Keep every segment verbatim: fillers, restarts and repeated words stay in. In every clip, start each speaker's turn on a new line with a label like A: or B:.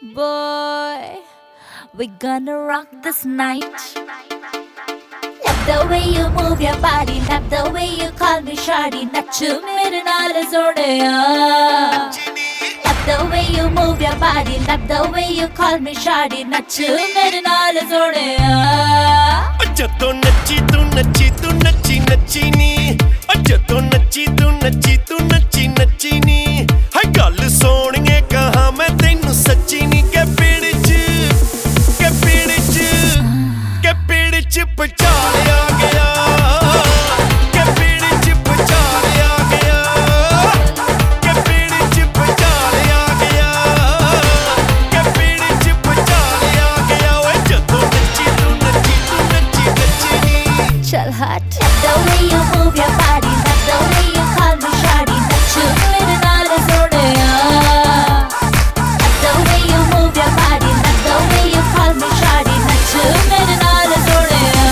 A: Boy, we're gonna rock this night. Love the way you move your body, love the way you call me shawty. Nachu mere naal sodeya. Love the way you move your body, love the way you call me shawty. Nachu mere naal sodeya.
B: ਜਦੋਂ ਨੱਚੀ ਤੂੰ ਨੱਚੀ ਤੂੰ ਨੱਚੀ ਨੱਚੀ ਨੀ ਜਦੋਂ ਨੱਚੀ ਤੂੰ ਨੱਚੀ ਤੂੰ ਨੱਚੀ ਨੱਚੀ ਨੀ ਹਾਏ ਗੱਲ ਸੋਹਣੀਏ ਕਹਾਂ ਮੈਂ ਤੈਨੂੰ ਸੱਚੀ ਨੀ ਕਿ ਪੀੜ ਚ ਕਿ ਪੀੜ ਚ ਕਿ ਪੀੜ ਚ ਪਚਾਲਿਆ ਗਿਆ ਕਿ ਪੀੜ ਚ ਪਚਾਲਿਆ ਗਿਆ ਕਿ ਪੀੜ ਚ ਪਚਾਲਿਆ ਗਿਆ ਕਿ ਪੀੜ ਚ ਪਚਾਲਿਆ ਗਿਆ ਓਏ ਜਦੋਂ ਨੱਚੀ ਤੂੰ ਨੱਚੀ ਤੂੰ ਨੱਚੀ ਨੱਚੀ ਨੀ
A: Chal hut. Love the way you move your body, love the way you call me shawty. Nachu mere naal sodeya. Love the way you move your body, love the way you call me shawty. Nachu mere naal sodeya.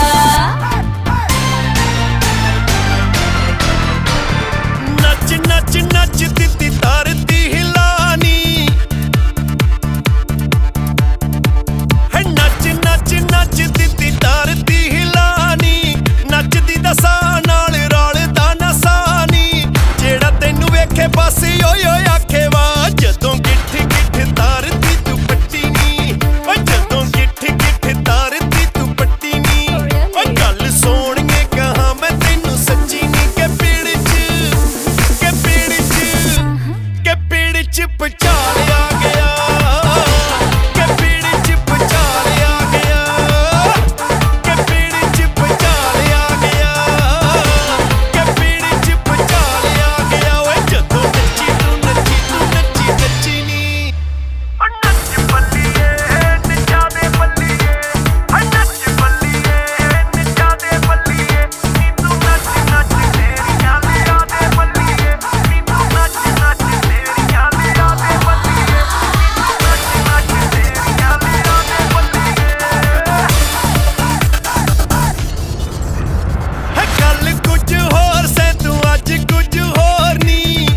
B: ਨੱਚ ਨੱਚ ਨੱਚ ਦਿੱਤੀ ਧਰਤੀ ਹਿਲਾਨੀ ਹੈ ਨੱਚ ਨੱਚ ਨੱਚ ਦਿੱਤੀ ਧਰਤੀ ਹਿਲਾਨੀ ਨੱਚਦੀ ਦਸਾਂ ਨਾਲ ਰਲਦਾ ਨਸਾਨੀ ਜਿਹੜਾ ਤੈਨੂੰ ਵੇਖੇ ਬਸ ਓਏ ਓਏ ਆਖੇ ਵਾ ਜਦੋਂ ਗਿੱਠ ਗਿੱਠ ਧਰਤੀ ਤੂੰ ਪੱਟੀ ਨੀ ਓ ਜਦੋਂ ਗਿੱਠ ਗਿੱਠ ਧਰਤੀ ਤੂੰ ਪੱਟੀ ਨੀ ਓ ਗੱਲ ਸੋਹਣੀਏ ਕਹਾਂ ਮੈਂ ਤੈਨੂੰ ਸੱਚੀ ਨੀ ਕਿ ਪੀੜ ਚ ਕਿ ਪੀੜ ਚ ਕਿ ਪੀੜ ਚ ਪਚਾਲਿਆ ਗਿਆ ਕਿ ਪੀੜ ਚ ਪਚਾਲਿਆ ਗਿਆ ਕਿ ਪੀੜ ਚ ਪਚਾਲਿਆ ਗਿਆ ਕਿ ਪੀੜ ਚ ਪਚਾਲਿਆ ਗਿਆ ਓਏ ਜਦੋਂ ਨੱਚੀ ਤੂੰ ਨੱਚੀ ਤੂੰ ਨੱਚੀ ਨੱਚੀ ਨੀ ਓ ਨੱਚ ਬੱਲੀਏ ਨਿੱਜਾ ਦੇ ਬੱਲੀਏ ਓ ਨੱਚ ਬੱਲੀਏ ਨਿੱਜਾ ਦੇ ਬੱਲੀਏ ਨੀ ਤੂੰ ਨੱਚ ਨੱਚ ਤੇਰੀਆਂ ਲਿਆ ਦੇ ਬੱਲੀਏ ਨੀ ਤੂੰ ਨੱਚ ਨੱਚ ਤੇਰੀਆਂ ਲਿਆ ਦੇ ਬੱਲੀਏ ਨੀ ਤੂੰ ਨੱਚ ਨੱਚ ਤੇਰੀਆਂ ਲਿਆ ਦੇ ਬੱਲੀਏ ਹੈ ਗੱਲ ਕੁਝ ਹੋਰ ਸੈਂ ਤੂੰ ਅੱਜ ਕੁਝ ਹੋਰ ਨੀ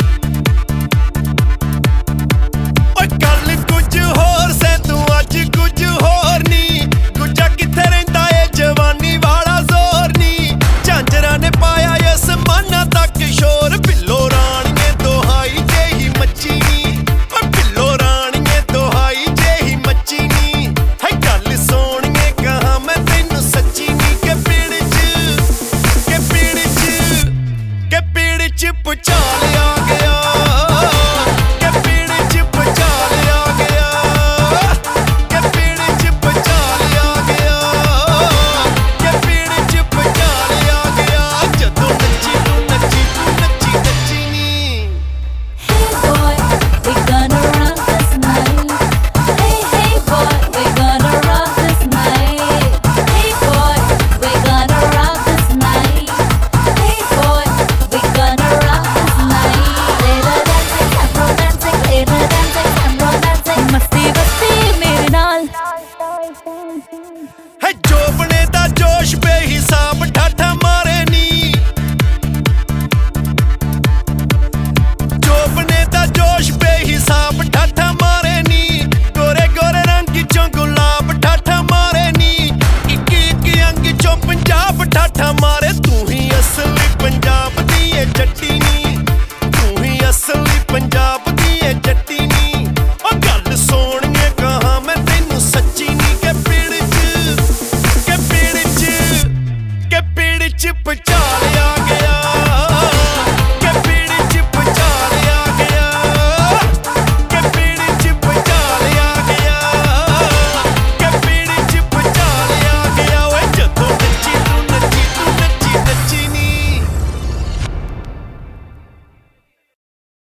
B: ਓਏ ਗੱਲ ਕੁਝ ਹੋਰ ਸੈਂ ਤੂੰ ਅੱਜ ਕੁਝ ਹੋਰ ਨੀ ਗੁੱਜਾ ਕਿੱਥੇ ਰਹਿੰਦਾ ਏ ਜਵਾਨੀ ਵਾਲਾ ਜ਼ੋਰ ਨੀ ਝਾਂਜਰਾਂ ਨੇ ਪਾਇਆ ਇਸ ਮਾਨਾ ਤੱਕ ਸ਼ੋਰ ਬਿੱਲੋ ਰਾਣੀਏ ਦੁਹਾਈ ਜਿਹੀ ਮੱਚੀ ਨੀ ਓ ਬਿੱਲੋ ਰਾਣੀਏ ਦੁਹਾਈ ਜਿਹੀ ਮੱਚੀ ਨੀ ਹੈ ਗੱਲ ਸੋਹਣੀਏ ਕਹਾਂ ਮੈਂ ਤੈਨੂੰ ਸੱਚੀ ਨੀ ਕਿ ਪੀੜ ਚ ਕਿ ਪੀੜ ਚ ਕਿ ਪੀੜ ਚ ਪਚਾਲਿਆ ਗਿਆ ਕਿ ਪੀੜ ਚ ਪਚਾਲਿਆ ਗਿਆ ਕਿ ਪੀੜ ਚ ਪਚਾਲਿਆ ਗਿਆ ਕਿ ਪੀੜ ਚ ਪਚਾਲਿਆ ਗਿਆ ਜਦੋਂ ਨੱਚੀ ਤੂੰ ਨੱਚੀ ਤੂੰ ਨੱਚੀ ਨੱਚੀ ਨੀ
A: Hey boy, we're gonna rock this night. Hey hey boy, we're gonna rock this night. Hey boy, we're gonna rock this night. Hey boy, we're gonna rock this night. Later dancing, afro dancing, later dancing, afro dancing. Masti masti mere naal.
B: ਹੈ ਜੋਬਣੇ ਦਾ ਜੋਸ਼ ਬੇਹਿਸਾਬ ਠਾਠਾ ਮਾਰੇ ਨੀ ਜੋਬਣੇ ਦਾ ਜੋਸ਼ ਬੇਹਿਸਾਬ ਠਾਠਾ ਮਾਰੇ ਨੀ ਗੋਰੇ ਗੋਰੇ ਰੰਗ ਚੋਂ ਗੁਲਾਬ ਠਾਠਾ ਮਾਰੇ ਨੀ ਇੱਕ ਇੱਕ ਅੰਗ ਚੋਂ ਪੰਜਾਬ ਠਾਠਾ ਮਾਰੇ ਤੂੰ ਹੀ ਅਸਲੀ ਪੰਜਾਬ ਦੀ ਏ ਜੱਟੀ ਨੀ ਤੂੰ ਹੀ ਅਸਲੀ ਪੰਜਾਬ ਦੀ ਏ ਜੱਟੀ ਨੀ ਉਹ ਗੱਲ ਸੋਹਣੀਏ ਕਹਾਂ ਮੈਂ ਤੈਨੂੰ ਸੱਚੀ ਨੀ ਕਿ ਪੀੜ ਚ ਕਿ ਪੀੜ ਚ ਕਿ ਪੀੜ ਚ ਪਚਾਲਿਆ